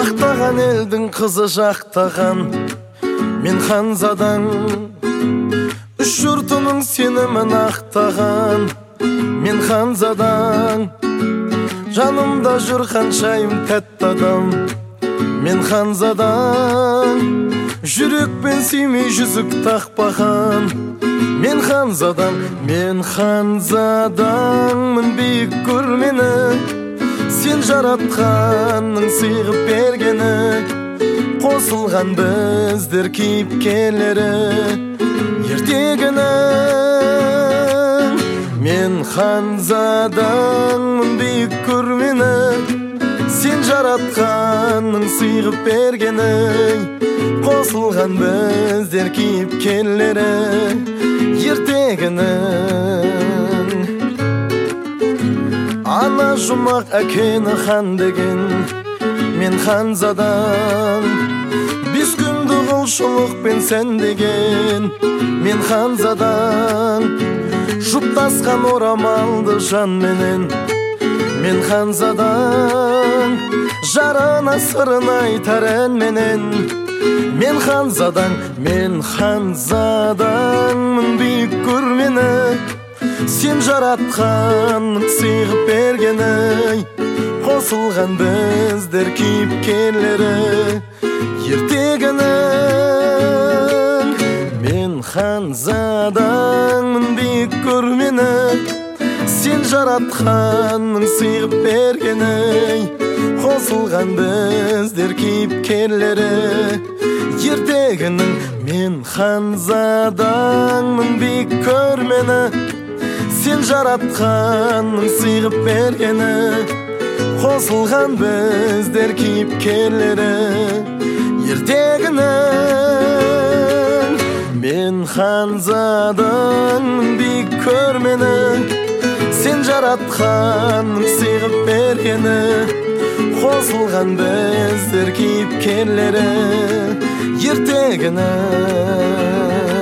Мақтаған елдің қызы жақтаған мен ханзадаң, үш жұртының сенімін ақтаған мен ханзадаң. Жанымда жүр ханшайым тәтті адам мен ханзадаң. Жүрекпен сүймей жүзік тақпаған мен ханзадаң. Мен ханзадаңмын, биік көрмені сен жаратқанның сыйғып бергені. Қосылған біздер кейіпкерлері ертегінің. Мен ханзадаңмын, биік көрмені сен жаратқанның сыйғып бергені. Қосылған біздер кейіпкерлері ертегінің. Ана жұмақ әкені хан деген мен ханзадаң. Бес күнді құлшылықпен сән деген мен ханзадаң. Жұптасқан орамалды жанменен мен ханзадаң. Жарына сырын айтар әнменен мен ханзадаң. Мен ханзадаңмын, биік көрмені сен жаратқанның сыйғып бергені. Қосылған біздер кейіпкерлері ертегінің. Мен ханзадаңмын, биік көрмені сен жаратқанның сыйғып бергені. Қосылған біздер кейіпкерлері ертегінің. Мен ханзадаңмын, биік көрмені сен жаратқанның сыйғып бергені. Қосылған біздер кейіпкерлері ертегінің. Мен ханзадаңмын, биік көрмені сен жаратқанның сыйғып бергені. Қосылған біздер кейіпкерлері ертегінің.